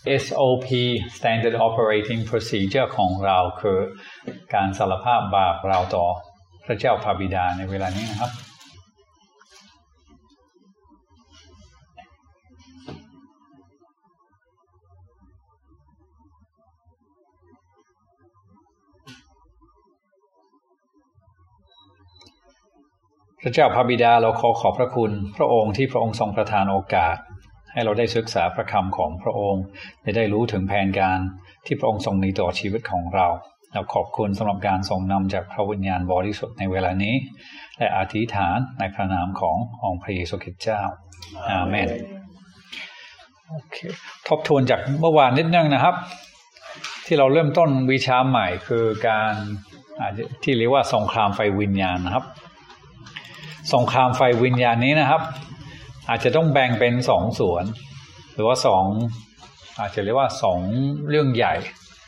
SOP Standard Operating Procedure ของเราคือการสารภาพบาปเราต่อพระเจ้าพระบิดาในเวลานี้นะครับพระเจ้าพระบิดาเราขอบพระคุณพระองค์ที่พระองค์ทรงประทานโอกาสให้เราได้ศึกษาพระคำของพระองค์ได้รู้ถึงแผนการที่พระองค์ทรงมีต่อชีวิตของเราขอบคุณสำหรับการทรงนำจากพระวิญญาณบริสุทธิ์ในเวลานี้และอธิษฐานในพระนามขององค์พระเยซูคริสต์เจ้าอาเมนโอเคทบทวนจากเมื่อวานนิดนึงนะครับที่เราเริ่มต้นวิชาใหม่คือการที่เรียกว่าสงครามไฟวิญญาณนะครับสงครามไฟวิญญาณนี้นะครับอาจจะต้องแบ่งเป็น2ส่วนหรือว่าอาจจะเรียกว่า2เรื่องใหญ่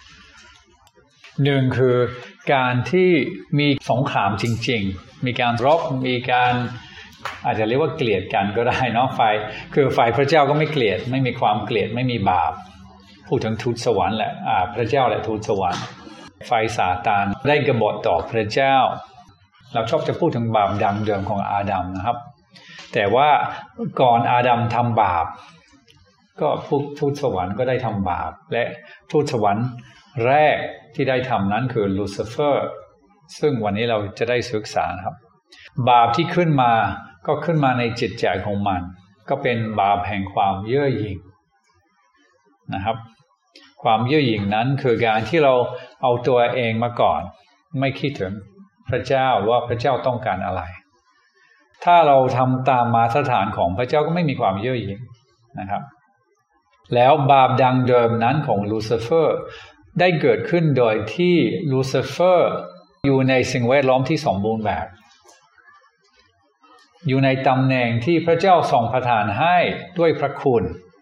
1คือการที่มีสงครามจริงๆมีการรบมีการอาจจะเรียกว่าเกลียดกันก็ได้เนาะคือฝ่ายพระเจ้าก็ไม่เกลียดไม่มีความเกลียดไม่มีบาปพูดถึงทูตสวรรค์แหละพระเจ้าและทูตสวรรค์ฝ่ายซาตานได้กบฏต่อพระเจ้าเราชอบจะพูดถึงบาปดั้งเดิมของอาดัมนะครับแต่ว่าก่อนอาดัมทำบาปก็ทูตสวรรค์ก็ได้ทำบาปและทูตสวรรค์แรกที่ได้ทำนั้นคือลูซิเฟอร์ซึ่งวันนี้เราจะได้ศึกษาครับบาปที่ขึ้นมาก็ขึ้นมาในจิตใจของมันก็เป็นบาปแห่งความเย่อหยิ่งนะครับความเย่อหยิ่งนั้นคือการที่เราเอาตัวเองมาก่อนไม่คิดถึงพระเจ้าว่าพระเจ้าต้องการอะไรถ้าเราทำตามมาตรฐานของพระเจ้าก็ไม่มีความเย่อหยิ่งนะครับแล้วบาปดังเดิมนั้นของลูซิเฟอร์ได้เกิดขึ้นโดยที่ลูซิเฟอร์อยู่ในสิ่งแวดล้อมที่สมบูรณ์แบบอยู่ในตำแหน่งที่พระเจ้าทรงประทานให้ด้วยพระคุณ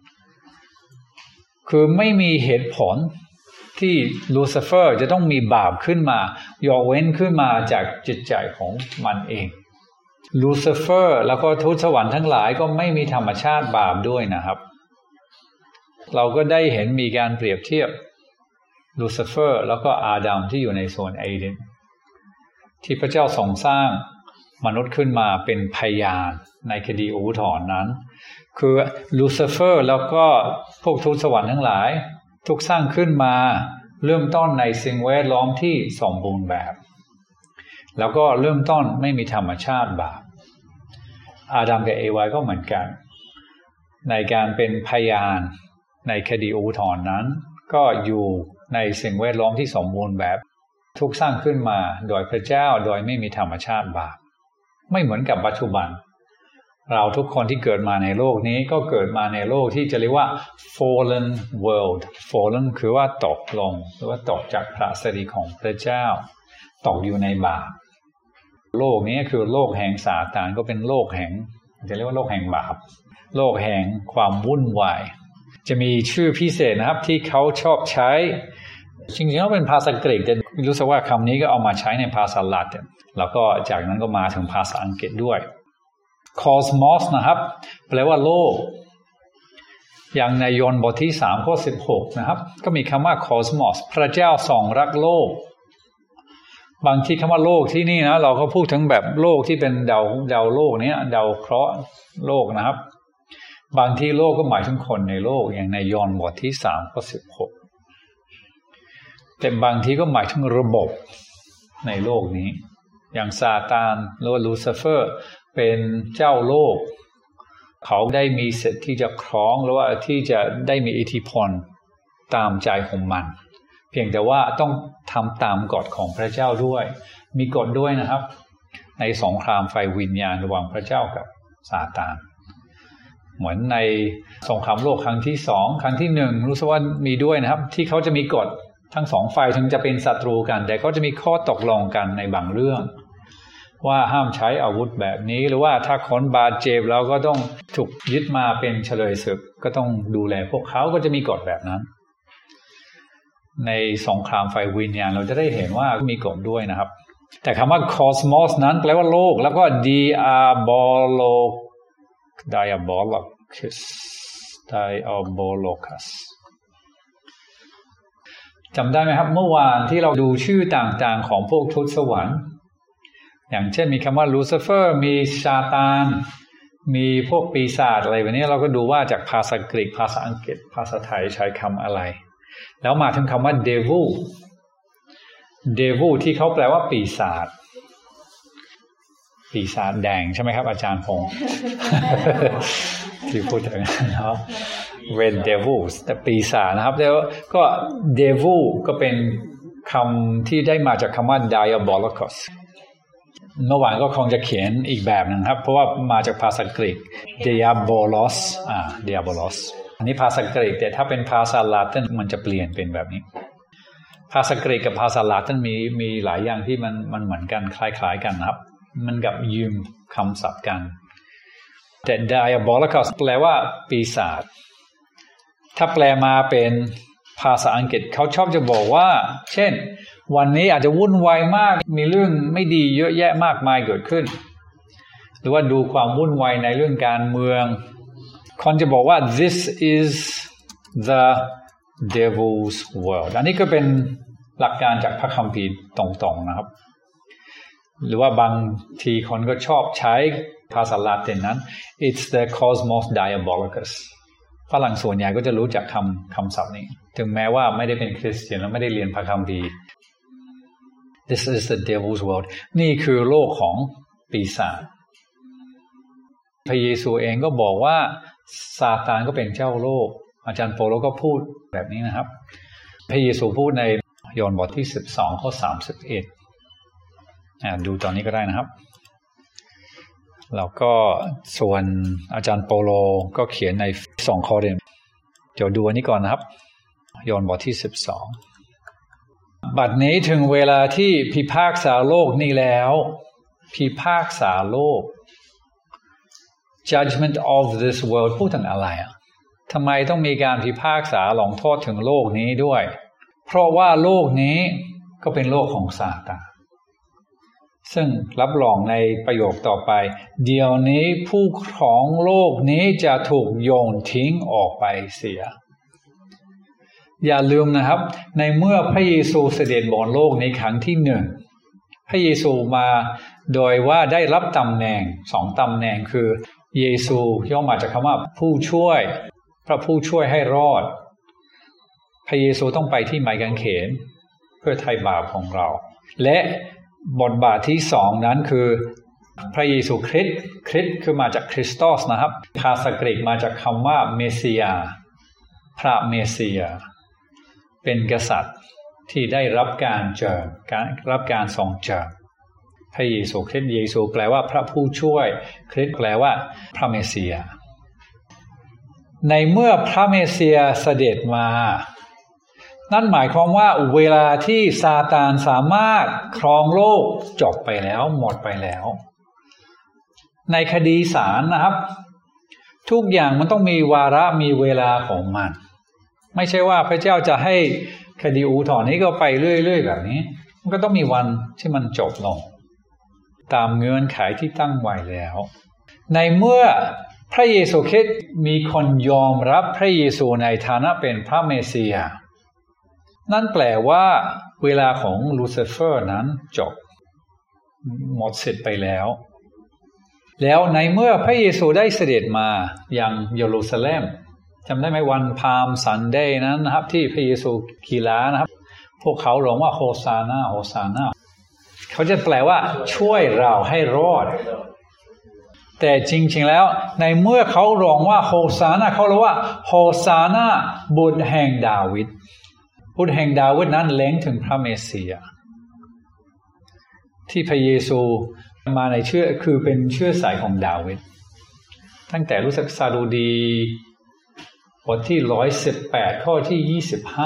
คือไม่มีเหตุผลที่ลูซิเฟอร์จะต้องมีบาปขึ้นมายกเว้นขึ้นมาจากจิตใจของมันเองลูซิเฟอร์แล้วก็ทูตสวรรค์ทั้งหลายก็ไม่มีธรรมชาติบาปด้วยนะครับเราก็ได้เห็นมีการเปรียบเทียบลูซิเฟอร์แล้วก็อาดัมที่อยู่ในสวนเอเดนที่พระเจ้าทรงสร้างมนุษย์ขึ้นมาเป็นพยานในคดีอุทธรณ์นั้นคือลูซิเฟอร์แล้วก็พวกทูตสวรรค์ทั้งหลายถูกสร้างขึ้นมาเริ่มต้นในสิ่งแวดล้อมที่สมบูรณ์แบบแล้วก็เริ่มต้นไม่มีธรรมชาติบาปอาดัมกับเอวาก็เหมือนกันในการเป็นพยานในคดีอุทธรณ์นั้นก็อยู่ในสิ่งแวดล้อมที่สมบูรณ์แบบถูกสร้างขึ้นมาโดยพระเจ้าโดยไม่มีธรรมชาติบาปไม่เหมือนกับปัจจุบันเราทุกคนที่เกิดมาในโลกนี้ก็เกิดมาในโลกที่จะเรียกว่า fallen world fallen คือว่าตกลงหรือว่าตกจากพระสิริของพระเจ้าตกอยู่ในบาปโลกนี้คือโลกแห่งซาตานก็เป็นโลกแห่งจะเรียกว่าโลกแห่งบาปโลกแห่งความวุ่นวายจะมีชื่อพิเศษนะครับที่เขาชอบใช้จริงๆแล้วเป็นภาษากรีกแต่รู้สึกว่าคำนี้ก็เอามาใช้ในภาษาละตินแล้วก็จากนั้นก็มาถึงภาษาอังกฤษด้วย cosmos นะครับแปลว่าโลกอย่างในยอห์นบทที่3ข้อ16นะครับก็มีคำว่า cosmos พระเจ้าทรงรักโลกบางทีคำว่าโลกที่นี่นะเราก็พูดถึงแบบโลกที่เป็นดาวโลกนี้ดาวเคราะห์โลกนะครับบางที่โลกก็หมายถึงคนในโลกอย่างในยอห์นบทที่3ข้อ16แต่บางทีก็หมายถึงระบบในโลกนี้อย่างซาตานหรือว่าลูซิเฟอร์เป็นเจ้าโลกเขาได้มีสิทธิ์ที่จะครองหรือว่าที่จะได้มีอิทธิพลตามใจของมันเพียงแต่ว่าต้องทำตามกฎของพระเจ้าด้วยมีกฎด้วยนะครับในสงครามไฟวิญญาณระหว่างพระเจ้ากับซาตานเหมือนในสงครามโลกครั้งที่2ครั้งที่1รู้สึกว่ามีด้วยนะครับที่เขาจะมีกฎทั้งสองฝ่ายถึงจะเป็นศัตรูกันแต่ก็จะมีข้อตกลงกันในบางเรื่องว่าห้ามใช้อาวุธแบบนี้หรือว่าถ้าคนบาดเจ็บเราก็ต้องถูกยึดมาเป็นเฉลยศึกก็ต้องดูแลพวกเขาก็จะมีกฎแบบนั้นในสงครามไฟวิญญาณเราจะได้เห็นว่ามีกฎด้วยนะครับแต่คำว่า cosmos นั้นแปลว่าโลกแล้วก็ diabolus จำได้ไหมครับเมื่อวานที่เราดูชื่อต่างๆของพวกทูตสวรรค์อย่างเช่นมีคำว่าลูซิเฟอร์มีซาตานมีพวกปีศาจอะไรแบบนี้เราก็ดูว่าจากภาษากรีกภาษาอังกฤษภาษาไทยใช้คำอะไรแล้วมาถึงคำว่า devil ที่เขาแปลว่าปีศาจแดงใช่ไหมครับอาจารย์พงษ์ ที่พูดถึงนะครับ red devils แต่ปีศาจนะครับแล้วก็ devil ก็เป็นคำที่ได้มาจากคำว่า diabolos เมื่อวานก็คงจะเขียนอีกแบบนึงครับเพราะว่ามาจากภาษากรีก diabolos diabolos อันนี้ภาษากรีกแต่ถ้าเป็นภาษาลาตินมันจะเปลี่ยนเป็นแบบนี้ภาษากรีกกับภาษาลาตินมีหลายอย่างที่มันเหมือนกันคล้ายๆกันนะครับมันกับยืมคำศัพท์กันแต่ diabolos แปลว่าปีศาจถ้าแปลมาเป็นภาษาอังกฤษเขาชอบจะบอกว่าเช่นวันนี้อาจจะวุ่นวายมากมีเรื่องไม่ดีเยอะแยะมากมายเกิดขึ้นหรือว่าดูความวุ่นวายในเรื่องการเมืองคนจะบอกว่า this is the devil's world อันนี้ก็เป็นหลักการจากพระคัมภีร์ตรงๆนะครับหรือว่าบางทีคนก็ชอบใช้ภาษาลาตินนั้น it's the cosmos diabolicus ฝรั่งส่วนใหญ่ก็จะรู้จักคำศัพท์นี้ถึงแม้ว่าไม่ได้เป็นคริสเตียนและไม่ได้เรียนพระคัมภีร์ this is the devil's world นี่คือโลกของปีศาจพระเยซูเองก็บอกว่าซาตานก็เป็นเจ้าโลกอาจารย์โปโลก็พูดแบบนี้นะครับพระเยซูพูดในยอห์นบทที่12ข้อ31ดูตอนนี้ก็ได้นะครับแล้วก็ส่วนอาจารย์โปโลก็เขียนใน2 ข้อเรียนเดี๋ยวดูอันนี้ก่อนนะครับยอห์นบทที่12บัดนี้ถึงเวลาที่พิพากษาโลกนี้แล้วพิพากษาโลก judgment of this world พูดถึงอะไรทำไมต้องมีการพิพากษาลงโทษถึงโลกนี้ด้วยเพราะว่าโลกนี้ก็เป็นโลกของซาตานซึ่งรับรองในประโยคต่อไปเดี๋ยวนี้ผู้ครองโลกนี้จะถูกโยนทิ้งออกไปเสียอย่าลืมนะครับในเมื่อพระเยซูเสด็จบนโลกในครั้งที่1พระเยซูมาโดยว่าได้รับตำแหน่ง2ตำแหน่งคือเยซูย่อมาจากคำว่าผู้ช่วยพระผู้ช่วยให้รอดพระเยซูต้องไปที่ไม้กางเขนเพื่อไถ่บาปของเราและบทบาทที่2นั้นคือพระเยซูคริสต์คือมาจากคริสตอสนะครับภาษากรีกมาจากคำว่าเมสสิยาพระเมสสิยาเป็นกษัตริย์ที่ได้รับการเจิมรับการทรงเจิมพระเยซูคริสต์เยซูแปลว่าพระผู้ช่วยคริสต์แปลว่าพระเมสสิยาในเมื่อพระเมสสิยาเสด็จมานั่นหมายความว่าเวลาที่ซาตานสามารถครองโลกจบไปแล้วหมดไปแล้วในคดีศาลนะครับทุกอย่างมันต้องมีวาระมีเวลาของมันไม่ใช่ว่าพระเจ้าจะให้คดีอุทธรณ์นี้ก็ไปเรื่อยๆแบบนี้มันก็ต้องมีวันที่มันจบลงตามเงื่อนไขที่ตั้งไว้แล้วในเมื่อพระเยซูคริสต์มีคนยอมรับพระเยซูในฐานะเป็นพระเมสสิยานั่นแปลว่าเวลาของลูซิเฟอร์นั้นจบหมดสิทธิ์ไปแล้วในเมื่อพระเยซูได้เสด็จมายังเยรูซาเล็มจำได้ไหมวันพาล์มซันเดย์นั้นนะครับที่พระเยซูขี่ม้านะครับพวกเขาร้องว่าโฮซาน่าโฮซาน่าเขาจะแปลว่าช่วยเราให้รอดแต่จริงๆแล้วในเมื่อเขาร้องว่าโฮซาน่าเขาเรียกว่าโฮซาน่าบุตรแห่งดาวิดบุตรแห่งดาวิดนั้นเล็งถึงพระเมสสิยาที่พระเยซูมาในคือเป็นเชื้อสายของดาวิดตั้งแต่รู้สึกสดุดีบทที่118ข้อที่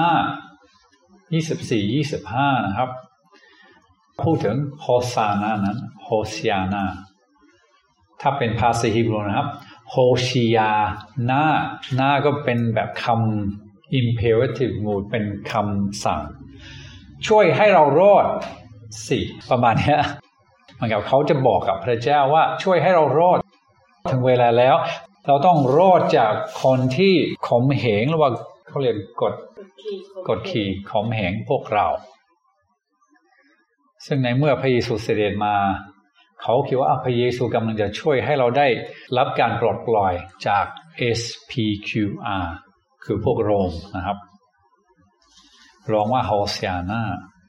24-25นะครับพูดถึงโฮซาน่านั้นโฮซิยานาถ้าเป็นภาษาฮีบรูนะครับโฮชิยานาก็เป็นแบบคำ imperative mood เป็นคำสั่งช่วยให้เรารอดสิประมาณนี้เหมือนกับเขาจะบอกกับพระเจ้าว่าช่วยให้เรารอดถึงเวลาแล้วเราต้องรอดจากคนที่ข่มเหงหรือว่าเขาเรียกกดกดขี่ข่มเหงพวกเราซึ่งในเมื่อพระเยซูเสด็จมาเขาคิดว่าพระเยซูกำลังจะช่วยให้เราได้รับการปลดปล่อยจาก SPQR คือพวกโรมนะครับร้องว่าโฮเสียนา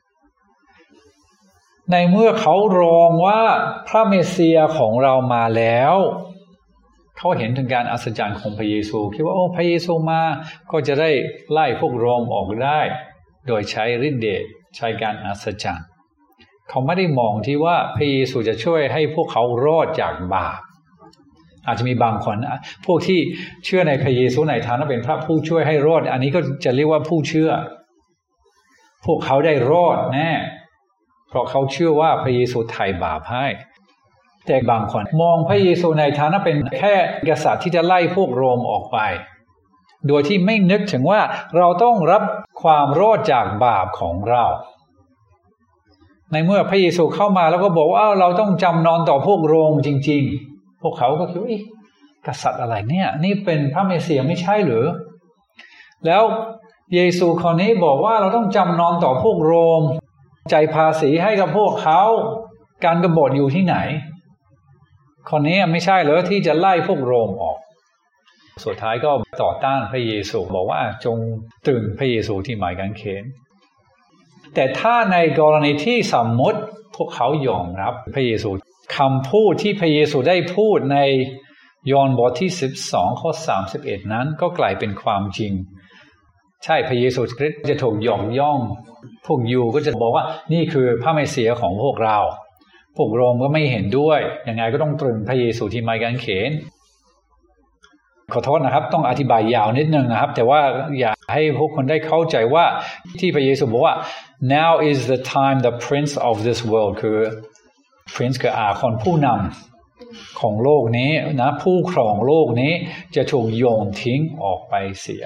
ในเมื่อเขาร้องว่าพระเมสสิยาของเรามาแล้วเขาเห็นถึงการอัศจรรย์ของพระเยซูคิดว่าพระเยซูมาก็จะได้ไล่พวกโรมออกได้โดยใช้ฤทธิ์เดชใช้การอัศจรรย์เขาไม่ได้มองที่ว่าพระเยซูจะช่วยให้พวกเขารอดจากบาปอาจจะมีบางคนพวกที่เชื่อในพระเยซูในฐานะเป็นพระผู้ช่วยให้รอดอันนี้ก็จะเรียกว่าผู้เชื่อพวกเขาได้รอดแน่เพราะเขาเชื่อว่าพระเยซูไถ่บาปให้แต่บางคนมองพระเยซูในฐานะเป็นแค่กษัตริย์ที่จะไล่พวกโรมออกไปโดยที่ไม่นึกถึงว่าเราต้องรับความรอดจากบาปของเราในเมื่อพระเยซูเข้ามาแล้วก็บอกว่าเราต้องจำนนต่อพวกโรมจริงๆพวกเขาก็คิดว่ากษัตริย์อะไรเนี่ยนี่เป็นพระเมสสิยาไม่ใช่หรือแล้วเยซูคนนี้บอกว่าเราต้องจำนนต่อพวกโรมจ่ายภาษีให้กับพวกเขาการกบฏอยู่ที่ไหนคนนี้ไม่ใช่เหรอที่จะไล่พวกโรมออกสุดท้ายก็ต่อต้านพระเยซูบอกว่าจงตรึงพระเยซูที่ไม้กางเขนแต่ถ้าในกรณีที่สมมติพวกเขายอมรับพระเยซูคำพูดที่พระเยซูได้พูดในยอห์นบทที่12ข้อ31นั้นก็กลายเป็นความจริงใช่พระเยซูคริสต์จะถูกยกย่องพวกยูก็จะบอกว่านี่คือพระเมสสิยาของพวกเราพวกโรมก็ไม่เห็นด้วยยังไงก็ต้องตรึงพระเยซูที่ไม้กางเขนขอโทษนะครับต้องอธิบายยาวนิดนึงนะครับแต่ว่าอยากให้พวกคนได้เข้าใจว่าที่พระเยซูบอกว่า now is the time the prince of this world คือ prince คือคนผู้นำของโลกนี้นะผู้ครองโลกนี้จะถูกโยนทิ้งออกไปเสีย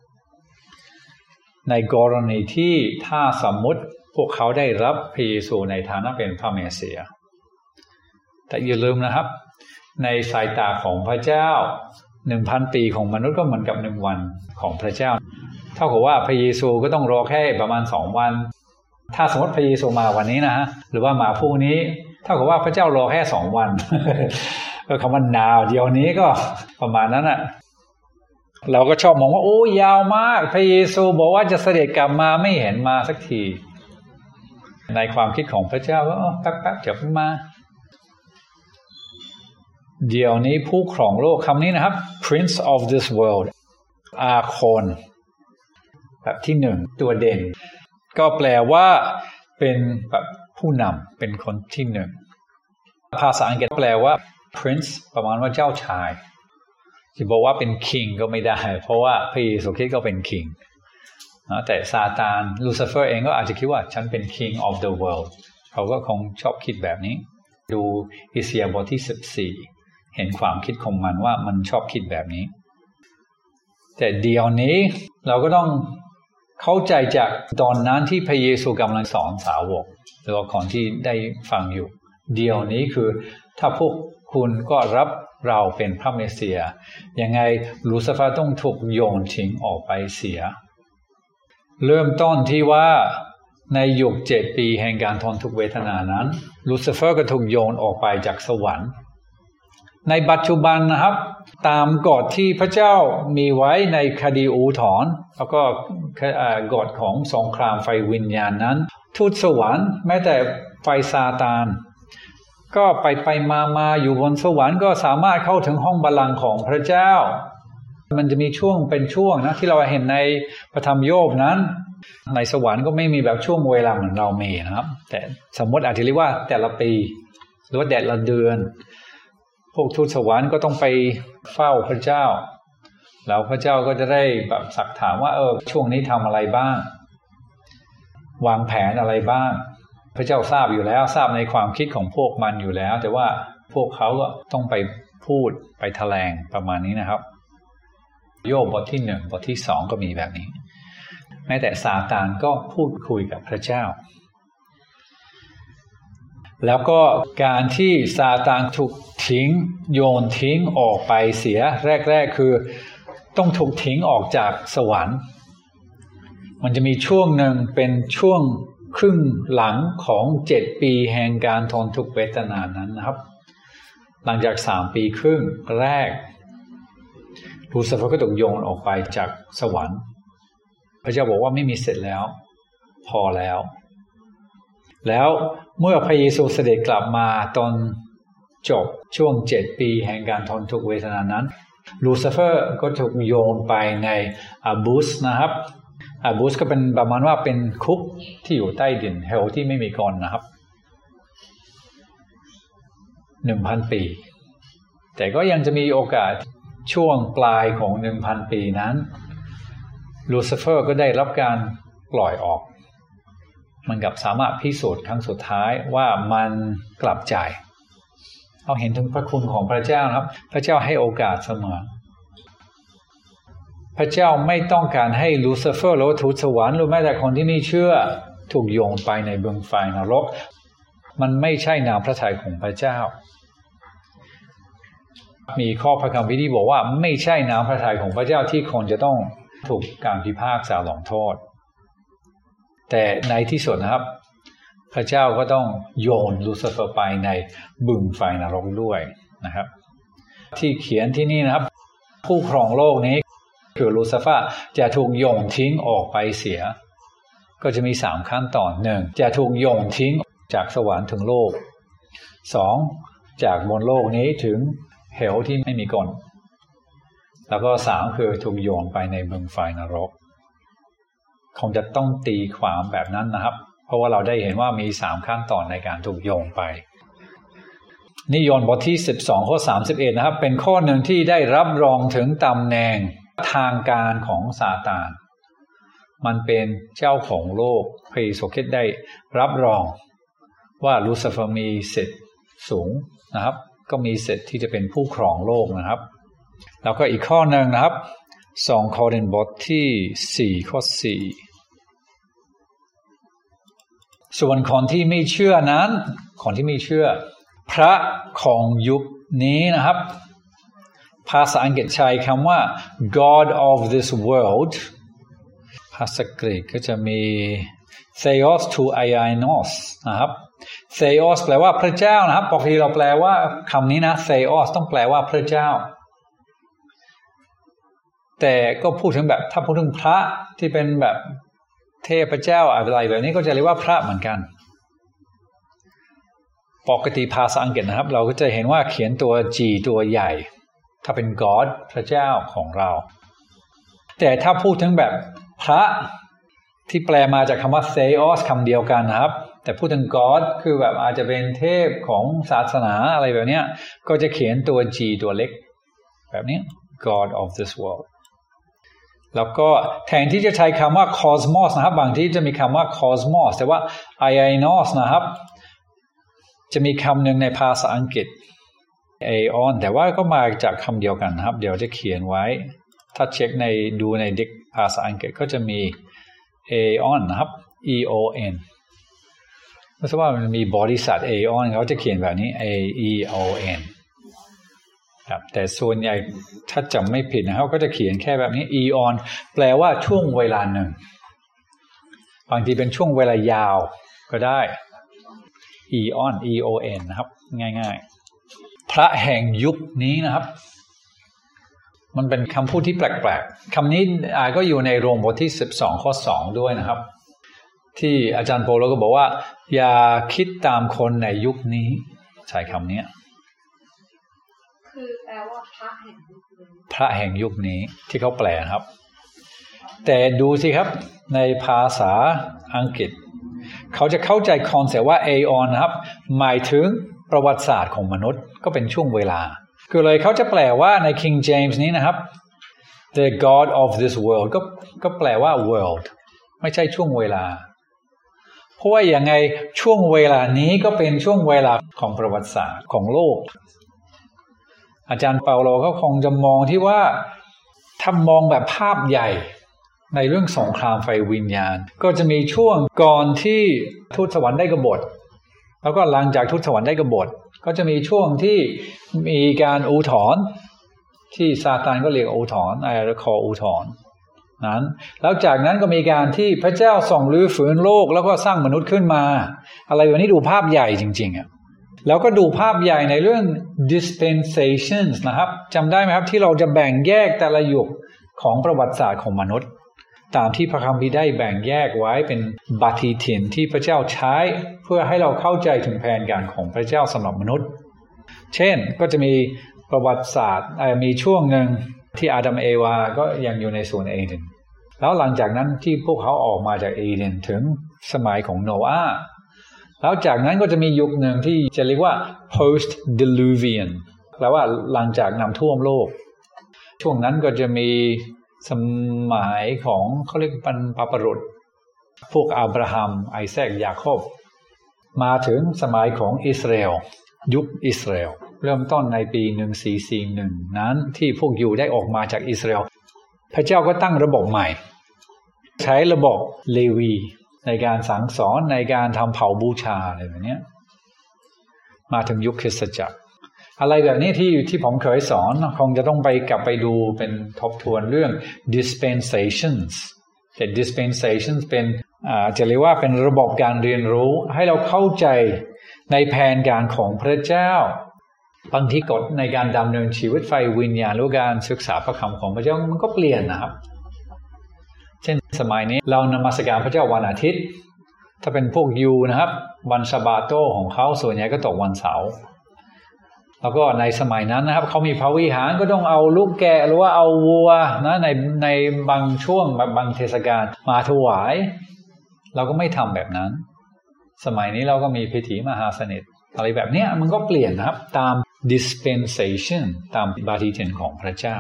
ในกรณีที่ถ้าสมมติพวกเขาได้รับพระเยซูในฐานะเป็นพระเมสสิยาแต่อย่าลืมนะครับในสายตาของพระเจ้า 1,000 ปีของมนุษย์ก็เหมือนกับ1วันของพระเจ้าเท่ากับว่าพระเยซูก็ต้องรอแค่ประมาณ2วันถ้าสมมติพระเยซูมาวันนี้นะหรือว่ามาพรุ่งนี้เท่ากับว่าพระเจ้ารอแค่2วัน ก็คำว่าnowเดี๋ยวนี้ก็ประมาณนั้นน่ะเราก็ชอบมองว่าโอ้ยาวมากพระเยซูบอกว่าจะเสด็จกลับมาไม่เห็นมาสักทีในความคิดของพระเจ้าก็แป๊บๆเดี๋ยวมาเดี๋ยวนี้ผู้ครองโลกคำนี้นะครับ Prince of this world อาคนแบบที่หนึ่งตัวเด่นก็แปลว่าเป็นแบบผู้นำเป็นคนที่หนึ่งภาษาอังกฤษแปลว่า Prince ประมาณว่าเจ้าชายจะบอกว่าเป็น King ก็ไม่ได้เพราะว่าพระเยซูคริสต์ก็เป็น King แต่ซาตานลูซิเฟอร์เองก็อาจจะคิดว่าฉันเป็น King of the world เขาก็คงชอบคิดแบบนี้ดูอิสยาห์บทที่14เห็นความคิดของมันว่ามันชอบคิดแบบนี้แต่เดี๋ยวนี้เราก็ต้องเข้าใจจากตอนนั้นที่พระเยซูกำลังสอนสาวกหรือว่าคนที่ได้ฟังอยู่เดี๋ยวนี้คือถ้าพวกคุณก็รับเราเป็นพระเมสสิยายังไงลูซิเฟอร์ต้องถูกโยนทิ้งออกไปเสียเริ่มต้นที่ว่าในยุค7 ปีแห่งการทนทุกข์เวทนานั้นลูซิเฟอร์ก็ถูกโยนออกไปจากสวรรค์ในปัจจุบันนะครับตามกฎที่พระเจ้ามีไว้ในคดีอุทธรณ์แล้วก็กฎของสงครามไฟวิญญาณนั้นทูตสวรรค์แม้แต่ไฟซาตานก็ไปมาอยู่บนสวรรค์ก็สามารถเข้าถึงห้องบัลลังก์ของพระเจ้ามันจะมีช่วงเป็นช่วงนะที่เราเห็นในพระธรรมโยบนั้นในสวรรค์ก็ไม่มีแบบช่วงเวลาเหมือนเรามีนะครับแต่สมมติอาจจะเรียกว่าแต่ละปีหรือว่าแต่ละเดือนพวกทูตสวรรค์ก็ต้องไปเฝ้าพระเจ้าแล้วพระเจ้าก็จะได้แบบสักถามว่าช่วงนี้ทำอะไรบ้างวางแผนอะไรบ้างพระเจ้าทราบอยู่แล้วทราบในความคิดของพวกมันอยู่แล้วแต่ว่าพวกเขาก็ต้องไปพูดไปแถลงประมาณนี้นะครับโยบบทที่1บทที่2ก็มีแบบนี้แม้แต่ซาตานก็พูดคุยกับพระเจ้าแล้วก็การที่ซาตานถูกทิ้งโยนทิ้งออกไปเสียแรกๆคือต้องถูกทิ้งออกจากสวรรค์มันจะมีช่วงหนึ่งเป็นช่วงครึ่งหลังของ7 ปีแห่งการทนทุกข์เวทนานั้นนะครับหลังจาก3 ปีครึ่งแรกลูซิเฟอร์ก็ถูกโยนออกไปจากสวรรค์พระเจ้าบอกว่าไม่มีเสร็จแล้วพอแล้วเมื่อพระเยซูเสด็จกลับมาตอนจบช่วง7 ปีแห่งการทนทุกข์เวทนานั้นลูซิเฟอร์ก็ถูกโยนไปในอาบูสนะครับอาบูสก็เป็นประมาณว่าเป็นคุกที่อยู่ใต้ดินเฮลที่ไม่มีก่อนนะครับ 1,000 ปีแต่ก็ยังจะมีโอกาสช่วงปลายของ 1,000 ปีนั้นลูซิเฟอร์ก็ได้รับการปล่อยออกมันกับสามารถพิสูจน์ครั้งสุดท้ายว่ามันกลับใจเราเห็นถึงพระคุณของพระเจ้าครับพระเจ้าให้โอกาสเสมอพระเจ้าไม่ต้องการให้ลูซิเฟอร์หรือทูตสวรรค์หรือแม้แต่คนที่ไม่เชื่อถูกโยงไปในบึงไฟนรกมันไม่ใช่แนวพระทัยของพระเจ้ามีข้อพระคัมภีร์ที่บอกว่าไม่ใช่แนวพระทัยของพระเจ้าที่คนจะต้องถูกการพิพากษาลงโทษแต่ในที่สุดนะครับพระเจ้าก็ต้องโยนลูซิเฟอร์ไปในบึงไฟนรกด้วยนะครับที่เขียนที่นี่นะครับผู้ครองโลกนี้คือลูซิเฟอร์จะถูกโยนทิ้งออกไปเสียก็จะมี3ขั้นตอน 1. จะถูกโยนทิ้งจากสวรรค์ถึงโลก 2. จากบนโลกนี้ถึงเหวที่ไม่มีก้นแล้วก็3คือถูกโยนไปในบึงไฟนรกคงจะต้องตีความแบบนั้นนะครับเพราะว่าเราได้เห็นว่ามี3ขั้นตอนในการถูกโยงไปนิยนบทที่12ข้อ31นะครับเป็นข้อหนึ่งที่ได้รับรองถึงตำแหน่งทางการของซาตานมันเป็นเจ้าของโลกพระเยซูคริสต์ได้รับรองว่าลูซิเฟอร์มีสิทธิ์สูงนะครับก็มีสิทธิ์ที่จะเป็นผู้ครองโลกนะครับแล้วก็อีกข้อหนึ่งนะครับ2 โครินธ์บทที่4ข้อ4ส่วนคนที่ไม่เชื่อนั้นคนที่ไม่เชื่อพระของยุคนี้นะครับภาษาอังกฤษใช้คำว่า God of this world ภาษากรีกก็จะมี Theos to Ainos นะครับ Theos แปลว่าพระเจ้านะครับปกติเราแปลว่าคำนี้นะ Theos ต้องแปลว่าพระเจ้าแต่ก็พูดถึงแบบถ้าพูดถึงพระที่เป็นแบบเทพเจ้าอะไรแบบนี้ก็จะเรียกว่าพระเหมือนกันปกติภาษาอังกฤษนะครับเราก็จะเห็นว่าเขียนตัว G ตัวใหญ่ถ้าเป็น God พระเจ้าของเราแต่ถ้าพูดถึงแบบพระที่แปลมาจากคำว่า Theos คำเดียวกันนะครับแต่พูดถึง God คือแบบอาจจะเป็นเทพของศาสนาอะไรแบบนี้ก็จะเขียนตัว G ตัวเล็กแบบนี้ God of this worldแล้วก็แทนที่จะใช้คำว่า cosmos นะครับบางที่จะมีคำว่า cosmos แต่ว่า ainos นะครับจะมีคำหนึ่งในภาษาอังกฤษ aeon แต่ว่าก็มาจากคำเดียวกันนะครับเดี๋ยวจะเขียนไว้ถ้าเช็คในดูในดิกภาษาอังกฤษก็จะมี aeon นะครับ eon ไม่ใช่ว่ามันมีบริษัท aeon เขาจะเขียนแบบนี้ aeonครับแต่ส่วนใหญ่ถ้าจำไม่ผิดนะครับก็จะเขียนแค่แบบนี้ eon แปลว่าช่วงเวลาหนึ่งบางทีเป็นช่วงเวลายาวก็ได้ eon eon นะครับง่ายๆพระแห่งยุคนี้นะครับมันเป็นคำพูดที่แปลกๆคำนี้ก็อยู่ในโรมบทที่12ข้อ2ด้วยนะครับที่อาจารย์โปโลก็บอกว่าอย่าคิดตามคนในยุคนี้ใช้คำนี้คือแปลว่าพระแห่งยุคนี้พระแห่งยุคนี้ที่เขาแปลครับแต่ดูสิครับในภาษาอังกฤษเขาจะเข้าใจคอนเซ็ปต์ว่า Aeon นะครับหมายถึงประวัติศาสตร์ของมนุษย์ก็เป็นช่วงเวลาคือเลยเขาจะแปลว่าใน King James นี้นะครับ the God of this world ก็แปลว่า world ไม่ใช่ช่วงเวลาเพราะว่าอย่างไงช่วงเวลานี้ก็เป็นช่วงเวลาของประวัติศาสตร์ของโลกอาจารย์เปาโลก็คงจะมองที่ว่าถ้ามองแบบภาพใหญ่ในเรื่องสงครามไฟวิญญาณก็จะมีช่วงก่อนที่ทูตสวรรค์ได้กบฏแล้วก็หลังจากทูตสวรรค์ได้กบฏก็จะมีช่วงที่มีการอุทธรณ์ที่ซาตานก็เรียกอุทธรณ์คออุทธรณ์นั้นแล้วจากนั้นก็มีการที่พระเจ้าทรงรื้อฟื้นโลกแล้วก็สร้างมนุษย์ขึ้นมาอะไรแบบนี้ดูภาพใหญ่จริงๆอ่ะแล้วก็ดูภาพใหญ่ในเรื่อง dispensations นะครับจำได้ไหมครับที่เราจะแบ่งแยกแต่ละยุคของประวัติศาสตร์ของมนุษย์ตามที่พระคัมภีร์ได้แบ่งแยกไว้เป็นปฏิทินที่พระเจ้าใช้เพื่อให้เราเข้าใจถึงแผนการของพระเจ้าสำหรับมนุษย์เช่นก็จะมีประวัติศาสตร์มีช่วงหนึ่งที่อาดัมเอวาก็ยังอยู่ในสวนเอเดนแล้วหลังจากนั้นที่พวกเขาออกมาจากเอเดนถึงสมัยของโนอาห์แล้วจากนั้นก็จะมียุคหนึ่งที่จะเรียกว่า post diluvian แปลว่าหลังจากน้ำท่วมโลกช่วงนั้นก็จะมีสมัยของเขาเรียกบรรพบุรุษพวกอับราฮัมไอแซคยาโคบมาถึงสมัยของอิสราเอลยุคอิสราเอลเริ่มต้นในปี1441นั้นที่พวกยูได้ออกมาจากอิสราเอลพระเจ้าก็ตั้งระบบใหม่ใช้ระบบเลวีในการสั่งสอนในการทำเผาบูชาอะไรแบบนี้มาถึงยุคคริสตจักรอะไรแบบนี้ที่ผมเคยสอนคงจะต้องกลับไปดูเป็นทบทวนเรื่อง dispensations แต่ dispensations เป็นจะเรียกว่าเป็นระบบการเรียนรู้ให้เราเข้าใจในแผนการของพระเจ้าบางทีกฎในการดำเนินชีวิตไฟวิญญาณหรือการศึกษาพระคำของพระเจ้ามันก็เปลี่ยนนะครับเช่นสมัยนี้เรานมัสการพระเจ้าวันอาทิตย์ถ้าเป็นพวกยูนะครับวันซาบาโตของเขาส่วนใหญ่ก็ตกวันเสาร์แล้วก็ในสมัยนั้นนะครับเขามีพระวิหารก็ต้องเอาลูกแกะหรือว่าเอาวัวนะในบางช่วงบางเทศกาลมาถวายเราก็ไม่ทำแบบนั้นสมัยนี้เราก็มีพิธีมหาสนิทอะไรแบบนี้มันก็เปลี่ยนนะครับตาม dispensation ตามปฏิทินของพระเจ้า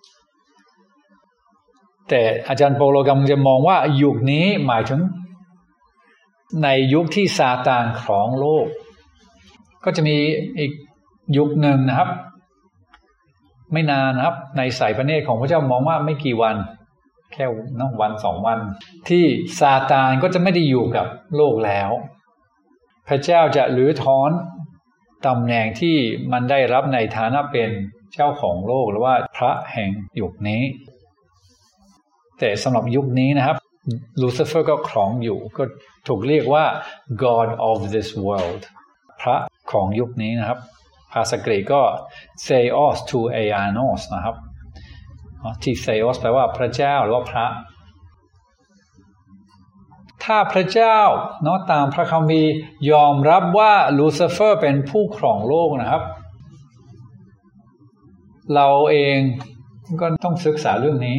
แต่อาจารย์โปโลกำลังจะมองว่ายุคนี้หมายถึงในยุคที่ซาตานครองโลกก็จะมีอีกยุคหนึ่งนะครับไม่นานนะครับในสายพระเนตรของพระเจ้ามองว่าไม่กี่วันแค่วัน2 วันที่ซาตานก็จะไม่ได้อยู่กับโลกแล้วพระเจ้าจะรื้อถอนตำแหน่งที่มันได้รับในฐานะเป็นเจ้าของโลกหรือว่าพระแห่งยุคนี้แต่สำหรับยุคนี้นะครับลูซิเฟอร์ก็ครองอยู่ก็ถูกเรียกว่า God of this world พระของยุคนี้นะครับภาษากรีกก็ Theos to Aianos นะครับที่ Theos แปลว่าพระเจ้าหรือว่าพระถ้าพระเจ้าตามพระคัมภีร์ยอมรับว่าลูซิเฟอร์เป็นผู้ครองโลกนะครับเราเองก็ต้องศึกษาเรื่องนี้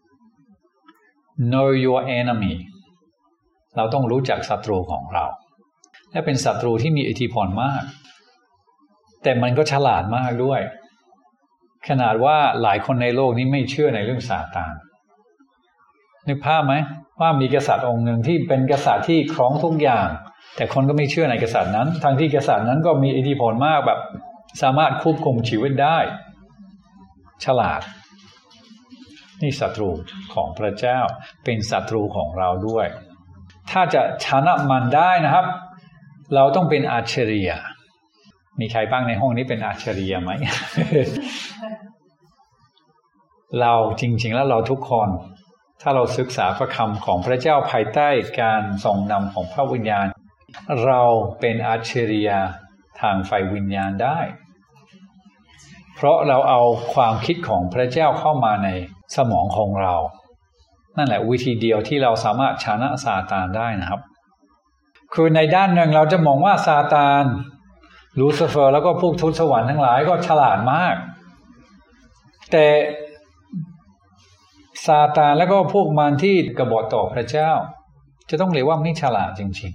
Know your enemy เราต้องรู้จักศัตรูของเราและเป็นศัตรูที่มีอิทธิพลมากแต่มันก็ฉลาดมากด้วยขนาดว่าหลายคนในโลกนี้ไม่เชื่อในเรื่องซาตานนึกภาพไหมว่ามีกษัตริย์องค์หนึ่งที่เป็นกษัตริย์ที่ครองทุกอย่างแต่คนก็ไม่เชื่อในกษัตริย์นั้นทั้งที่กษัตริย์นั้นก็มีอิทธิพลมากแบบสามารถควบคุมชีวิตได้ฉลาดนี่ศัตรูของพระเจ้าเป็นศัตรูของเราด้วยถ้าจะชนะมันได้นะครับเราต้องเป็นอัจฉริยะมีใครบ้างในห้องนี้เป็นอัจฉริยะไหม เราจริงๆแล้วเราทุกคนถ้าเราศึกษาพระคำของพระเจ้าภายใต้การทรงนำของพระวิญญาณเราเป็นอัจฉริยะทางไฟวิญญาณได้เพราะเราเอาความคิดของพระเจ้าเข้ามาในสมองของเรานั่นแหละวิธีเดียวที่เราสามารถชนะซาตานได้นะครับคือในด้านหนึ่งเราจะมองว่าซาตานลูซิเฟอร์แล้วก็พวกทูตสวรรค์ทั้งหลายก็ฉลาดมากแต่ซาตานแล้วก็พวกมันที่กบฏต่อพระเจ้าจะต้องเรียกว่าไม่ฉลาดจริง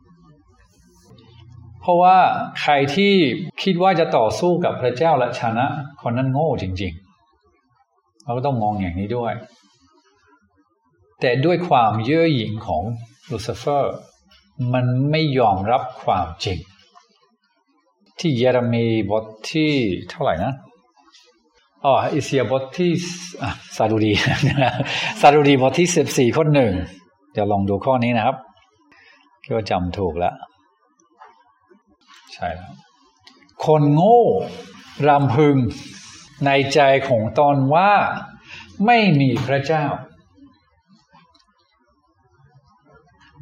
ๆเพราะว่าใครที่คิดว่าจะต่อสู้กับพระเจ้าและชนะคนนั้นโง่จริงๆเราก็ต้องมองอย่างนี้ด้วยแต่ด้วยความเย่อหยิ่งของลูซิเฟอร์มันไม่ยอมรับความจริงที่เยเรมีบทที่เท่าไหร่นะอิสยาห์บทที่สดุดีสดุดีบทที่14ข้อ1เดี๋ยวลองดูข้อนี้นะครับคิดว่าจำถูกแล้วใช่แล้วคนโง่รำพึงในใจของตนว่าไม่มีพระเจ้า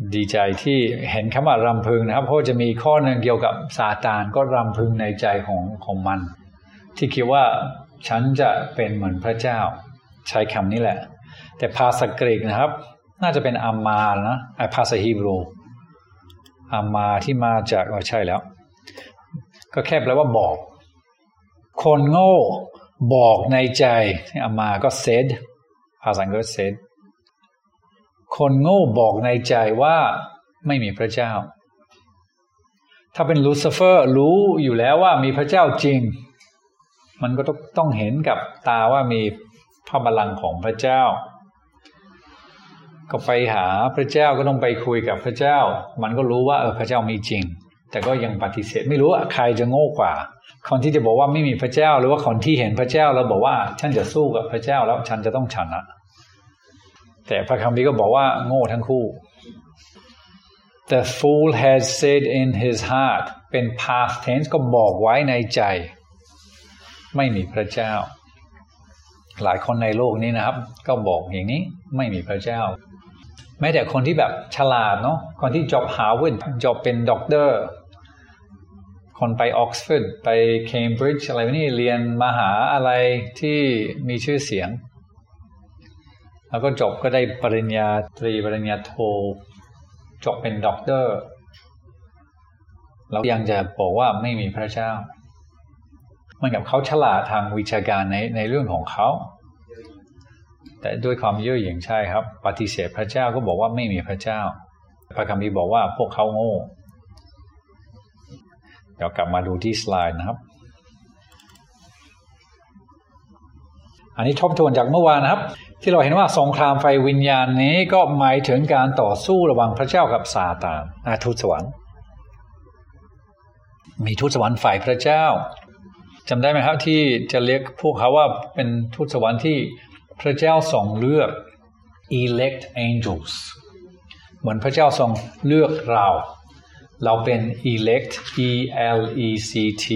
ดีใจที่เห็นคำว่ารำพึงนะครับเพราะจะมีข้อหนึ่งเกี่ยวกับซาตานก็รำพึงในใจของมันที่คิดว่าฉันจะเป็นเหมือนพระเจ้าใช้คำนี้แหละแต่ภาษากรีกนะครับน่าจะเป็นอามานะภาษาฮีบรูอามาที่มาจากใช่แล้วก็แค่แปลว่าบอกคนโง่บอกในใจอามาก็ said ภาษาอังกฤษ said คนโง่บอกในใจว่าไม่มีพระเจ้าถ้าเป็นลูซิเฟอร์รู้อยู่แล้วว่ามีพระเจ้าจริงมันก็ต้องเห็นกับตาว่ามีพระบัลลังก์ของพระเจ้าก็ไปหาพระเจ้าก็ต้องไปคุยกับพระเจ้ามันก็รู้ว่าพระเจ้ามีจริงแต่ก็ยังปฏิเสธไม่รู้ว่าใครจะโง่กว่าคนที่จะบอกว่าไม่มีพระเจ้าหรือว่าคนที่เห็นพระเจ้าแล้วบอกว่าฉันจะสู้กับพระเจ้าแล้วฉันจะต้องชนะแต่พระคัมภีร์ก็บอกว่าโง่ทั้งคู่ The fool has said in his heart เป็น past tense ก็บอกไว้ในใจไม่มีพระเจ้าหลายคนในโลกนี้นะครับก็บอกอย่างนี้ไม่มีพระเจ้าแม้แต่คนที่แบบฉลาดเนาะคนที่จบฮาร์วาร์ดจบเป็นด็อกเตอร์คนไปออกซฟอร์ดไปเคมบริดจ์อะไรนี่เรียนมหาอะไรที่มีชื่อเสียงแล้วก็จบก็ได้ปริญญาตรีปริญญาโทจบเป็นด็อกเตอร์แล้วยังจะบอกว่าไม่มีพระเจ้าเหมือนกับเขาฉลาดทางวิชาการในเรื่องของเขาแต่ด้วยความเย่อหยิ่งใช่ครับปฏิเสธพระเจ้าก็บอกว่าไม่มีพระเจ้าพระคัมภีร์บอกว่าพวกเขาโง่เดี๋ยวกลับมาดูที่สไลด์นะครับอันนี้ทบทวนจากเมื่อวานนะครับที่เราเห็นว่าสงครามไฟวิญญาณนี้ก็หมายถึงการต่อสู้ระหว่างพระเจ้ากับซาตานทูตสวรรค์มีทูตสวรรค์ฝ่ายพระเจ้าจำได้ไหมครับที่จะเรียกพวกเขาว่าเป็นทูตสวรรค์ที่พระเจ้าทรงเลือก elect angels เหมือนพระเจ้าทรงเลือกเราเป็น elect elect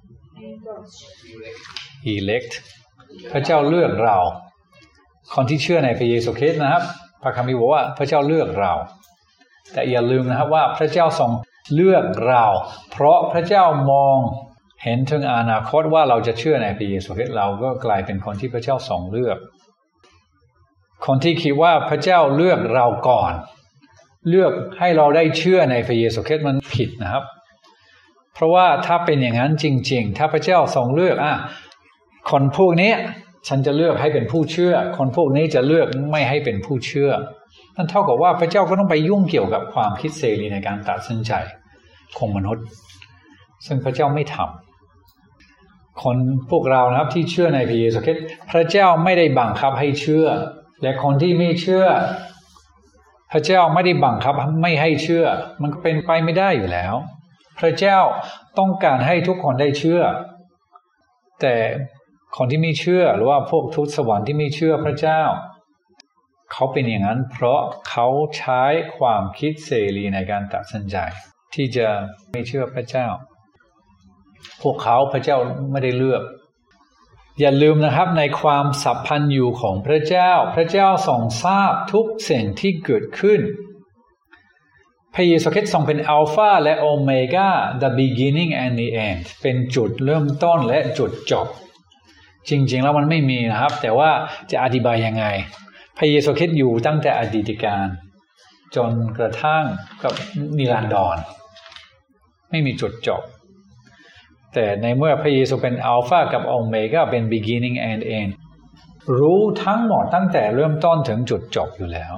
elect พระเจ้าเลือกเราคนที่เชื่อในพระเยซูคริสต์นะครับพระคัมภีร์บอกว่าพระเจ้าเลือกเราแต่อย่าลืมนะครับว่าพระเจ้าทรงเลือกเราเพราะพระเจ้ามองเห็นถึงอนาคตว่าเราจะเชื่อในพระเยซูคริสต์เราก็กลายเป็นคนที่พระเจ้าทรงเลือกคนที่คิดว่าพระเจ้าเลือกเราก่อนเลือกให้เราได้เชื่อในพระเยซูคริสต์มันผิดนะครับเพราะว่าถ้าเป็นอย่างนั้นจริงๆถ้าพระเจ้าทรงเลือกคนพวกนี้ฉันจะเลือกให้เป็นผู้เชื่อคนพวกนี้จะเลือกไม่ให้เป็นผู้เชื่อนั่นเท่ากับว่าพระเจ้าก็ต้องไปยุ่งเกี่ยวกับความคิดเสรีในการตัดสินใจของมนุษย์ซึ่งพระเจ้าไม่ทำคนพวกเรานะครับที่เชื่อในพระเยซูคริสต์พระเจ้าไม่ได้บังคับให้เชื่อและคนที่ไม่เชื่อพระเจ้าไม่ได้บังคับไม่ให้เชื่อมันก็เป็นไปไม่ได้อยู่แล้วพระเจ้าต้องการให้ทุกคนได้เชื่อแต่คนที่ไม่เชื่อหรือว่าพวกทูตสวรรค์ที่ไม่เชื่อพระเจ้าเขาเป็นอย่างนั้นเพราะเขาใช้ความคิดเสรีในการตัดสินใจที่จะไม่เชื่อพระเจ้าพวกเขาพระเจ้าไม่ได้เลือกอย่าลืมนะครับในความสัมพันธ์อยู่ของพระเจ้าพระเจ้าทรงทราบทุกสิ่งที่เกิดขึ้นพระเยซูคริสต์ทรงเป็นอัลฟาและโอเมก้า the beginning and the end เป็นจุดเริ่มต้นและจุดจบจริงๆแล้วมันไม่มีนะครับแต่ว่าจะอธิบายยังไงพระเยซูคริสต์อยู่ตั้งแต่อดีตกาลจนกระทั่งกับนิรันดรไม่มีจุดจบแต่ในเมื่อพระเยซูเป็นอัลฟากับโอเมก้าเป็น beginning and end รู้ทั้งหมดตั้งแต่เริ่มต้นถึงจุดจบอยู่แล้ว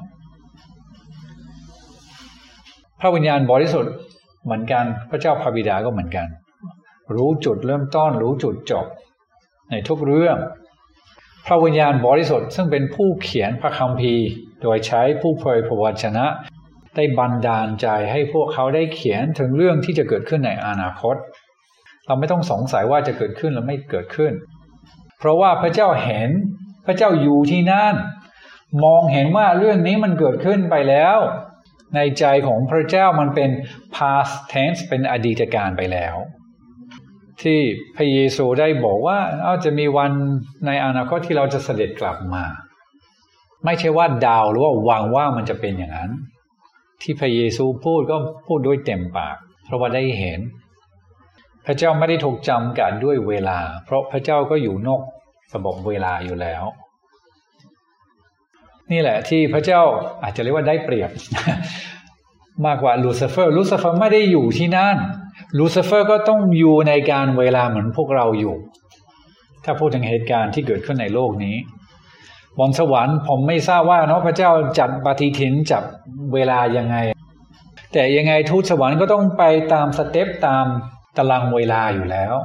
พระวิญญาณบริสุทธิ์เหมือนกันพระเจ้าพระบิดาก็เหมือนกันรู้จุดเริ่มต้นรู้จุดจบในทุกเรื่องพระวิญญาณบริสุทธิ์ซึ่งเป็นผู้เขียนพระคัมภีร์โดยใช้ผู้เผยพระวจนะได้บันดาลใจให้พวกเขาได้เขียนถึงเรื่องที่จะเกิดขึ้นในอนาคตเราไม่ต้องสงสัยว่าจะเกิดขึ้นหรือไม่เกิดขึ้นเพราะว่าพระเจ้าเห็นพระเจ้าอยู่ที่นั่นมองเห็นว่าเรื่องนี้มันเกิดขึ้นไปแล้วในใจของพระเจ้ามันเป็น past tense เป็นอดีตการไปแล้วที่พระเยซูได้บอกว่าจะมีวันในอนาคตที่เราจะเสด็จกลับมาไม่ใช่ว่าดาวหรือว่าหวังว่ามันจะเป็นอย่างนั้นที่พระเยซูพูดก็พูดด้วยเต็มปากเพราะว่าได้เห็นพระเจ้าไม่ได้ถูกจำกัดด้วยเวลาเพราะพระเจ้าก็อยู่นอกระบบเวลาอยู่แล้วนี่แหละที่พระเจ้าอาจจะเรียกว่าได้เปรียบ มากกว่าลูซิเฟอร์ไม่ได้อยู่ที่นั่นลูซิเฟอร์ก็ต้องอยู่ในการเวลาเหมือนพวกเราอยู่ถ้าพูดถึงเหตุการณ์ที่เกิดขึ้นในโลกนี้บนสวรรค์ผมไม่ทราบว่าเนาะพระเจ้าจัดปฏิทินจับเวลายังไงแต่ยังไงทูตสวรรค์ก็ต้องไปตามสเต็ปตามตารางเวลาอยู่แล้ว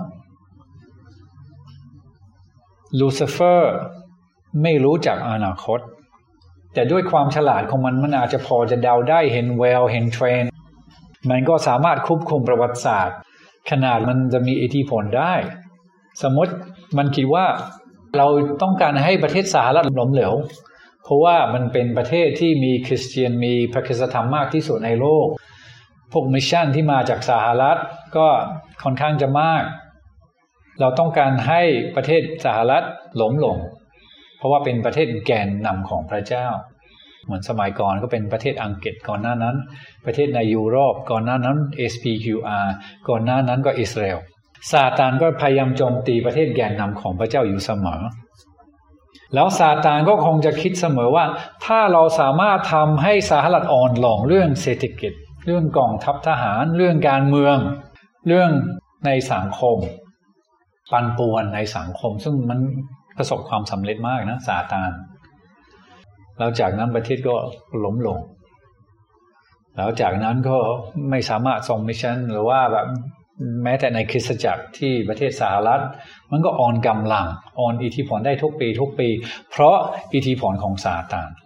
ลูซิเฟอร์ไม่รู้จักอนาคตแต่ด้วยความฉลาดของมันอาจจะพอจะเดาได้เห็นแววเห็นเทรนด์มันก็สามารถควบคุมประวัติศาสตร์ขนาดมันจะมีอิทธิพลได้สมมติมันคิดว่าเราต้องการให้ประเทศสหรัฐล้มเหลวเพราะว่ามันเป็นประเทศที่มีคริสเตียนมีพระคริสตธรรมมากที่สุดในโลกพวกมิชชั่นที่มาจากสหรัฐก็ค่อนข้างจะมากเราต้องการให้ประเทศสหรัฐล้มลงเพราะว่าเป็นประเทศแกนนำของพระเจ้าเหมือนสมัยก่อนก็เป็นประเทศอังกฤษก่อนหน้านั้นประเทศในยุโรปก่อนหน้านั้น SPQR ก่อนหน้านั้นก็อิสราเอลซาตานก็พยายามโจมตีประเทศแกนนำของพระเจ้าอยู่เสมอแล้วซาตานก็คงจะคิดเสมอว่าถ้าเราสามารถทำให้สหรัฐอ่อนลงเรื่องเศรษฐกิจเรื่องกองทัพทหารเรื่องการเมืองเรื่องในสังคมปั่นป่วนในสังคมซึ่งมันประสบความสำเร็จมากนะซาตานแล้วจากนั้นประเทศก็ล้มลงแล้วจากนั้นก็ไม่สามารถส่งมิชชั่นหรือว่าแบบแม้แต่ในคริสตจักรที่ประเทศสหรัฐมันก็อ่อนกำลังอ่อนอิทธิพลได้ทุกปีเพราะอิทธิพลของซาตาน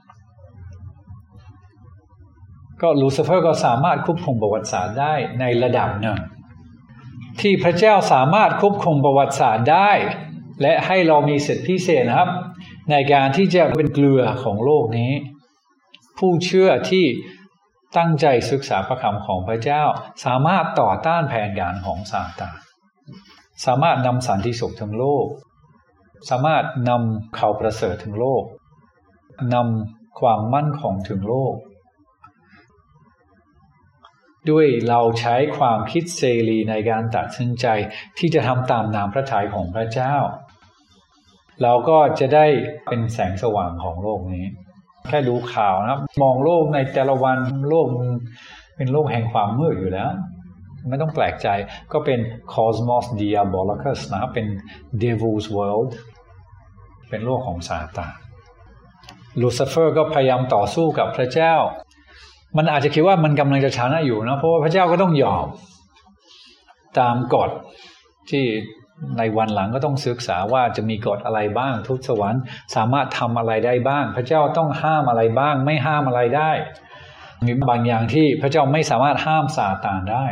ก็ลูซิเฟอร์ก็สามารถควบคุมประวัติศาสตร์ได้ในระดับหนึ่งที่พระเจ้าสามารถควบคุมประวัติศาสตร์ได้และให้เรามีสิทธิพิเศษนะครับในการที่จะเป็นเกลือของโลกนี้ผู้เชื่อที่ตั้งใจศึกษาพระคำของพระเจ้าสามารถต่อต้านแผนการของซาตานสามารถนำสันติสุขถึงโลกสามารถนำข่าวประเสริฐถึงโลกนำความมั่นคงถึงโลกด้วยเราใช้ความคิดเสรีในการตัดสินใจที่จะทำตามนามพระทัยของพระเจ้าเราก็จะได้เป็นแสงสว่างของโลกนี้แค่ดูข่าวนะครับมองโลกในแต่ละวันโลกเป็นโลกแห่งความมืดอยู่แล้วไม่ต้องแปลกใจก็เป็น Cosmos Diabolicus นะครับเป็น Devil's World เป็นโลกของซาตานลูซิเฟอร์ก็พยายามต่อสู้กับพระเจ้ามันอาจจะคิดว่ามันกำลังจะชนะอยู่นะเพราะว่าพระเจ้าก็ต้องยอมตามกฎที่ในวันหลังก็ต้องศึกษาว่าจะมีกฎอะไรบ้างทูตสวรรค์สามารถทำอะไรได้บ้างพระเจ้าต้องห้ามอะไรบ้างไม่ห้ามอะไรได้มีบางอย่างที่พระเจ้าไม่สามารถห้ามซาตานได้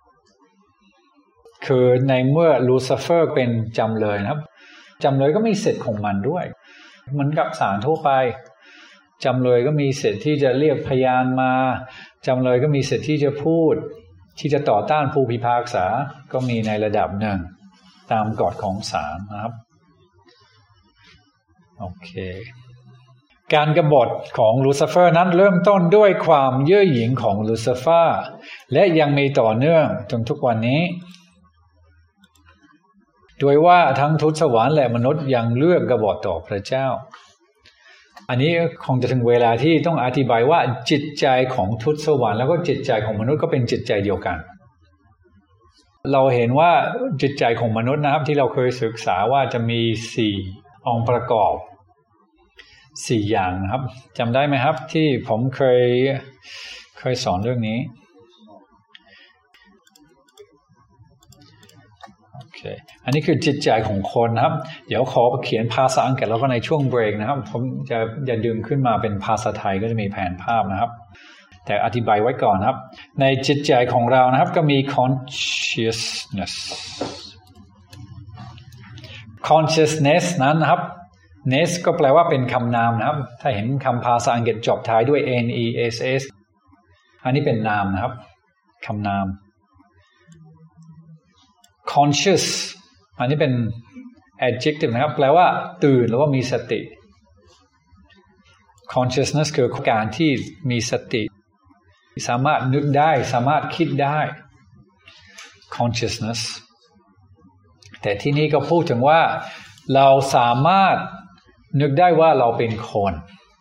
คือในเมื่อลูซิเฟอร์เป็นจำเลยนะครับจำเลยก็มีสิทธิ์ของมันด้วยเหมือนกับศาลทั่วไปจำเลยก็มีสิทธิ์ที่จะเรียกพยานมาจำเลยก็มีสิทธิ์ที่จะพูดที่จะต่อต้านผู้พิพากษาก็มีในระดับหนึ่งตามกฎของศาลนะครับโอเคการกบฏของลูซิเฟอร์นั้นเริ่มต้นด้วยความเย่อหยิ่งของลูซิเฟอร์และยังมีต่อเนื่องจนทุกวันนี้โดยว่าทั้งทูตสวรรค์และมนุษย์ยังเลือกกบฏต่อพระเจ้าอันนี้คงจะถึงเวลาที่ต้องอธิบายว่าจิตใจของทูตสวรรค์แล้วก็จิตใจของมนุษย์ก็เป็นจิตใจเดียวกันเราเห็นว่าจิตใจของมนุษย์นะครับที่เราเคยศึกษาว่าจะมี4องค์ประกอบ4อย่างนะครับจำได้ไหมครับที่ผมเคยสอนเรื่องนี้โอเคอันนี้คือจิตใจของคนนะครับเดี๋ยวขอเขียนภาษาอังกฤษแล้วก็ในช่วงเบรกนะครับผมจะดึงขึ้นมาเป็นภาษาไทยก็จะมีแผนภาพนะครับแต่อธิบายไว้ก่อนครับในจิตใจของเรานะครับก็มี consciousness นั้นนะครับ ness ก็แปลว่าเป็นคำนามนะครับถ้าเห็นคำภาษาอังกฤษจบท้ายด้วย ness อันนี้เป็นนามนะครับคำนาม conscious อันนี้เป็น adjective นะครับแปลว่าตื่นหรือว่ามีสติ consciousness คือการที่มีสติสามารถนึกได้สามารถคิดได้ consciousness แต่ที่นี่ก็พูดถึงว่าเราสามารถนึกได้ว่าเราเป็นคน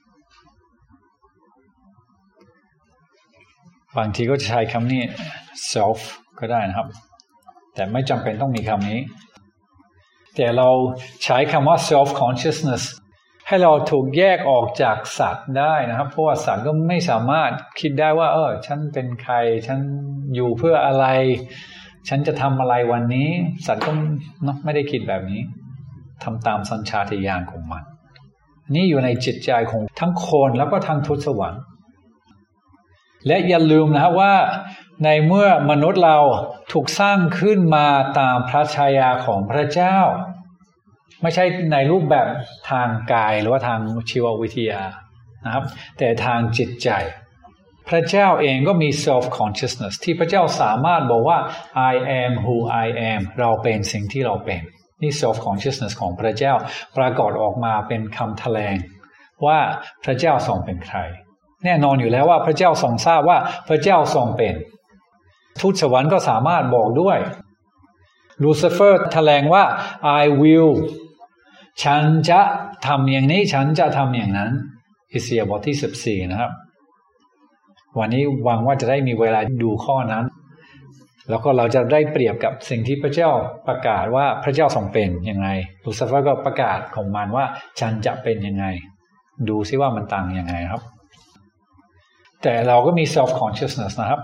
บางทีก็จะใช้คำนี้ self ก็ได้นะครับแต่ไม่จำเป็นต้องมีคำนี้แต่เราใช้คำว่า self consciousness ให้เราถูกแยกออกจากสัตว์ได้นะครับเพราะว่าสัตว์ก็ไม่สามารถคิดได้ว่าฉันเป็นใครฉันอยู่เพื่ออะไรฉันจะทำอะไรวันนี้สัตว์ก็ไม่ได้คิดแบบนี้ทำตามสัญชาตญาณของมันนี่อยู่ในจิตใจของทั้งคนแล้วก็ทั้งทูตสวรรค์และอย่าลืมนะครับว่าในเมื่อมนุษย์เราถูกสร้างขึ้นมาตามพระฉายาของพระเจ้าไม่ใช่ในรูปแบบทางกายหรือว่าทางชีววิทยานะครับแต่ทางจิตใจพระเจ้าเองก็มี self consciousness ที่พระเจ้าสามารถบอกว่า I am who I am เราเป็นสิ่งที่เราเป็นนี่ self consciousness ของพระเจ้าปรากฏออกมาเป็นคำแถลงว่าพระเจ้าทรงเป็นใครแน่นอนอยู่แล้วว่าพระเจ้าทรงทราบว่าพระเจ้าทรงเป็นทูตสวรรค์ก็สามารถบอกด้วยลูซิเฟอร์แถลงว่า I will ฉันจะทำอย่างนี้ฉันจะทำอย่างนั้นอิสยาห์บทที่14นะครับวันนี้หวังว่าจะได้มีเวลาดูข้อนั้นแล้วก็เราจะได้เปรียบกับสิ่งที่พระเจ้าประกาศว่าพระเจ้าทรงเป็นยังไงลูซิเฟอร์ก็ประกาศของมันว่าฉันจะเป็นยังไงดูซิว่ามันต่างยังไงครับแต่เราก็มี self consciousness นะครับ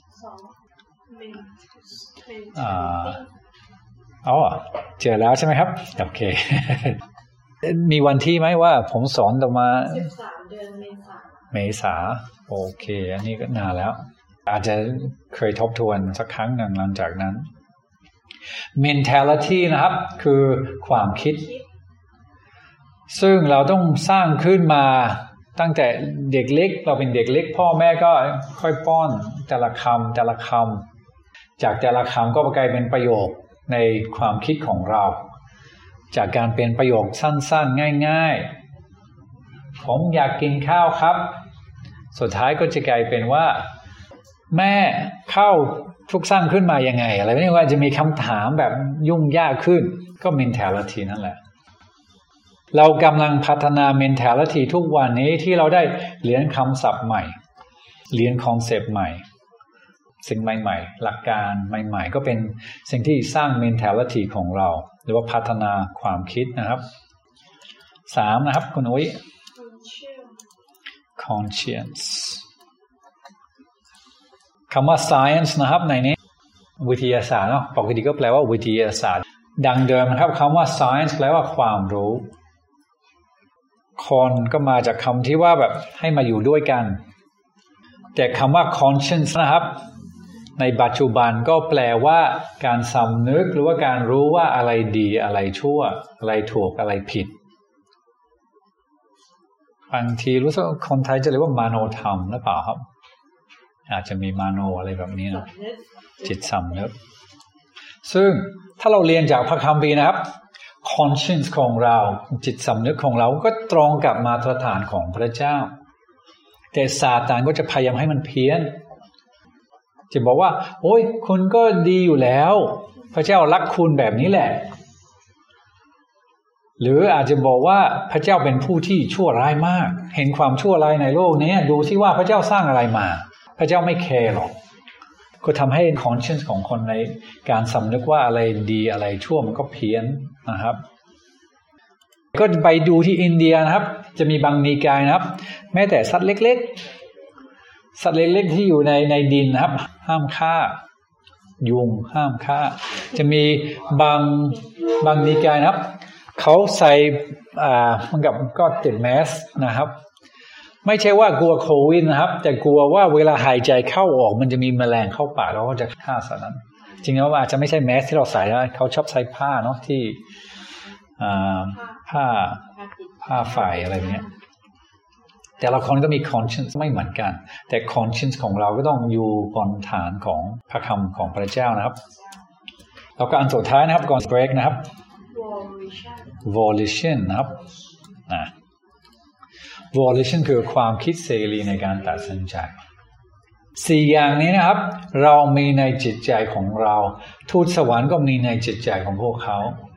เจอแล้วใช่ไหมครับโอเค มีวันที่ไหมว่าผมสอนต่อมา 13 เดือนเมษาโอเคอันนี้ก็นานแล้วอาจจะเคยทบทวนสักครั้งหนึ่งหลังจากนั้น mentality นะครับคือความคิดซึ่งเราต้องสร้างขึ้นมาตั้งแต่เด็กเล็กเราเป็นเด็กเล็กพ่อแม่ก็ค่อยป้อนแต่ละคำจากแต่ละคำก็กลายเป็นประโยคในความคิดของเราจากการเป็นประโยคสั้นๆง่ายๆผมอยากกินข้าวครับสุดท้ายก็จะกลายเป็นว่าแม่ข้าวทุกสร้างขึ้นมายังไงอะไรไม่ว่าจะมีคำถามแบบยุ่งยากขึ้นก็ mentality นั่นแหละเรากำลังพัฒนา mentality ทุกวันนี้ที่เราได้เรียนคำศัพท์ใหม่เรียนคอนเซปต์ใหม่สิ่งใหม่ๆหลักการใหม่ๆก็เป็นสิ่งที่สร้าง mentality ของเราหรือว่าพัฒนาความคิดนะครับ3นะครับคุณอุ้ย conscience คำว่า science นะครับในนี้วิทยาศาสตร์เนาะปกติก็แปลว่าวิทยาศาสตร์ดังเดิมนะครับคำว่า science แปลว่าความรู้คนก็มาจากคำที่ว่าแบบให้มาอยู่ด้วยกันแต่คำว่า conscience นะครับในปัจจุบันก็แปลว่าการสำนึกหรือว่าการรู้ว่าอะไรดีอะไรชั่วอะไรถูกอะไรผิดบางทีรู้สึกคนไทยจะเรียกว่ามโนธรรมหรือเปล่าครับอาจจะมีมโนอะไรแบบนี้นะจิตสำนึกซึ่งถ้าเราเรียนจากพระคัมภีร์นะครับ conscience ของเราจิตสำนึกของเราก็ตรงกับมาตรฐานของพระเจ้าแต่ซาตานก็จะพยายามให้มันเพี้ยนจะบอกว่าโอ้ยคุณก็ดีอยู่แล้วพระเจ้ารักคุณแบบนี้แหละหรืออาจจะบอกว่าพระเจ้าเป็นผู้ที่ชั่วร้ายมากเห็นความชั่วร้ายในโลกนี้ดูที่ว่าพระเจ้าสร้างอะไรมาพระเจ้าไม่แคร์หรอกก็ทำให้ conscience ของคนในการสำนึกว่าอะไรดีอะไรชั่วมันก็เพี้ยนนะครับก็ไปดูที่อินเดียนะครับจะมีบางนิกายนะครับแม้แต่สัตว์เล็กๆสัตว์เล็กๆที่อยู่ในดินนะครับห้ามฆ่ายุงห้ามฆ่าจะมีบางนิกายนะครับเขาใส่มันกับก็ติดแมสนะครับไม่ใช่ว่ากลัวโควิดนะครับแต่กลัวว่าเวลาหายใจเข้าออกมันจะมีแมลงเข้าปากแล้วก็จะฆ่าสัตว์นั้นจริงๆแล้วอาจจะไม่ใช่แมสที่เราใส่นะเขาชอบใส่ผ้าเนาะที่ผ้าฝ่ายอะไรเนี้ยแต่ละคนก็มี conscience ไม่เหมือนกันแต่ conscience ของเราก็ต้องอยู่บนฐานของพระคำของพระเจ้านะครับแล้วก็อันสุดท้ายนะครับก่อน break นะครับ volition นะครับvolition คือความคิดเสรีในการตัดสินใจ 4 อย่างนี้นะครับเรามีในจิตใจของเราทูตสวรรค์ก็มีในจิตใจของพวกเขา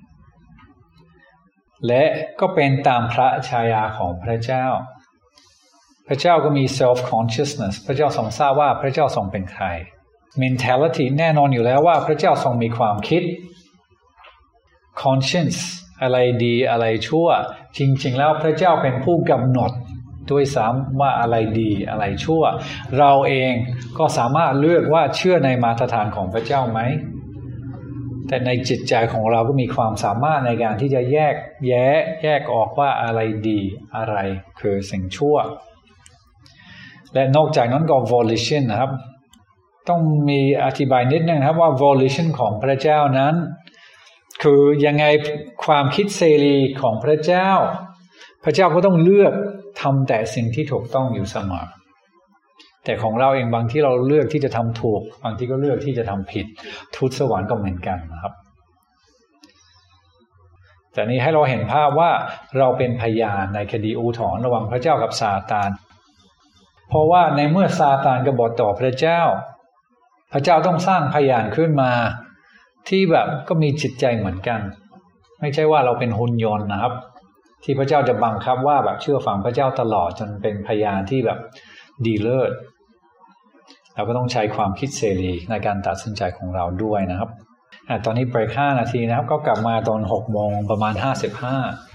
และก็เป็นตามพระฉายาของพระเจ้าพระเจ้าก็มี self consciousness พระเจ้าทรงทราบว่าพระเจ้าทรงเป็นใคร mentality แน่นอนอยู่แล้วว่าพระเจ้าทรงมีความคิด conscience อะไรดีอะไรชั่วจริงๆแล้วพระเจ้าเป็นผู้กำหนดด้วยซ้ำว่าอะไรดีอะไรชั่วเราเองก็สามารถเลือกว่าเชื่อในมาตรฐานของพระเจ้าไหมแต่ในจิตใจของเราก็มีความสามารถในการที่จะแยกออกว่าอะไรดีอะไรคือสิ่งชั่วและนอกจากนั้นก็ volition นะครับต้องมีอธิบายนิดนึงครับว่า volition ของพระเจ้านั้นคือยังไงความคิดเสรีของพระเจ้าพระเจ้าก็ต้องเลือกทำแต่สิ่งที่ถูกต้องอยู่เสมอแต่ของเราเองบางที่เราเลือกที่จะทำถูกบางที่ก็เลือกที่จะทำผิดทูตสวรรค์ก็เหมือนกันนะครับแต่นี้ให้เราเห็นภาพว่าเราเป็นพยานในคดีอุทธรณ์ระหว่างพระเจ้ากับซาตานเพราะว่าในเมื่อซาตานกบฏต่อพระเจ้าพระเจ้าต้องสร้างพยานขึ้นมาที่แบบก็มีจิตใจเหมือนกันไม่ใช่ว่าเราเป็นหุ่นยนต์นะครับที่พระเจ้าจะบังคับว่าแบบเชื่อฟังพระเจ้าตลอดจนเป็นพยานที่แบบดีเลิศเราก็ต้องใช้ความคิดเสรีในการตัดสินใจของเราด้วยนะครับตอนนี้เบรก5 นาทีนะครับก็กลับมาตอน6 โมงประมาณ55